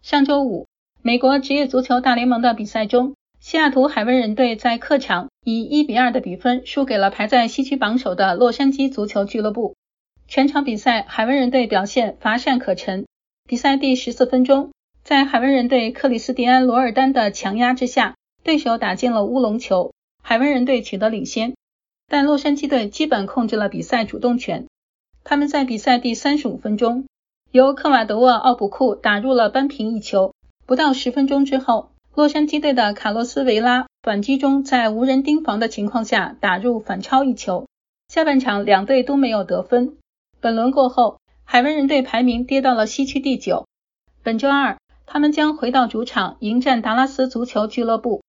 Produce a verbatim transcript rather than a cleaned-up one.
上周五，美国职业足球大联盟的比赛中，西雅图海湾人队在客场以一比二的比分输给了排在西区榜首的洛杉矶足球俱乐部。全场比赛海湾人队表现乏善可陈，比赛第十四分钟，在海湾人队克里斯蒂安·罗尔丹的强压之下，对手打进了乌龙球，海湾人队取得领先。但洛杉矶队基本控制了比赛主动权，他们在比赛第三十五分钟由科瓦德沃·奥普库打入了扳平一球。不到十分钟之后，洛杉矶队的卡洛斯·维拉短击中在无人盯防的情况下打入反超一球。下半场两队都没有得分。本轮过后，海湾人队排名跌到了西区第九。本周二，他们将回到主场迎战达拉斯足球俱乐部。